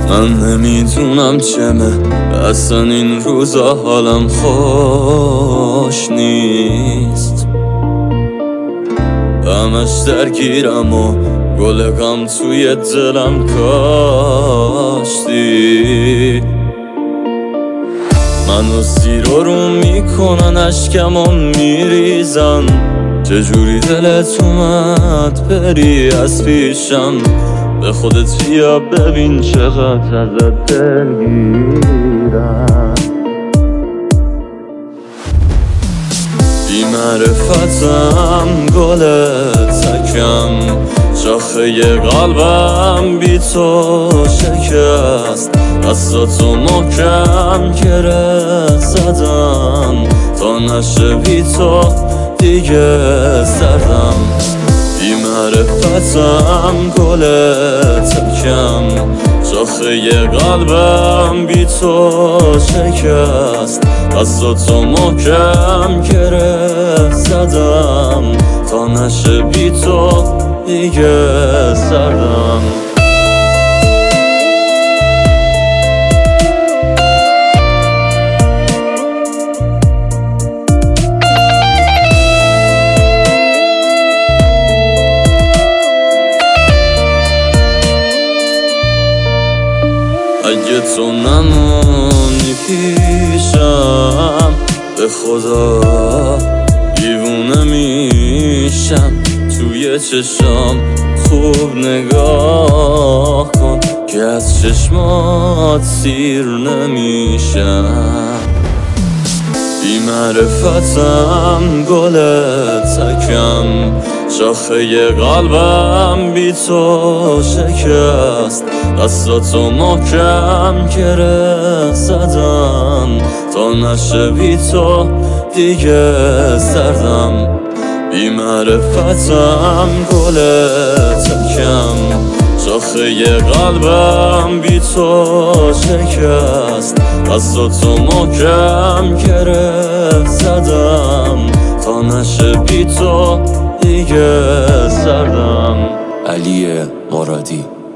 من نمیدونم چمه اصلا این روزا حالم خوش نیست، همش درگیرم و گل غم توی دلم کاشتی. منو زیر و رو میکنن اشکمو میریزن، چجوری دلت اومد بری از پیشم؟ به خودت بیا ببین چقدر ازت دلگیرم. بی معرفتم گل تکم، شاخه قلبم بی تو شکست، دستاتو محکم گره زدم تا نشه بی تو دیگه سردم. بی معرفتم گل تکم، شاخه قلبم بی تو شکست، دستاتو محکم گره زدم تا نشه بی تو دیگه سردم. اگه تو نمونی پیشم به خدا دیوونه میشم. توی چشام خوب نگاه کن که از چشمات سیر نمیشم. بی معرفتم گل تکم، شاخه قلبم بی تو شکست، دستاتو محکم گره زدم تا نشه بی تو دیگه سردم. بی معرفتم گل تکم، شاخه قلبم بی تو شکست، دستاتو محکم گره زدم تا نشه بی تو دیگه سردم. علی مرادی.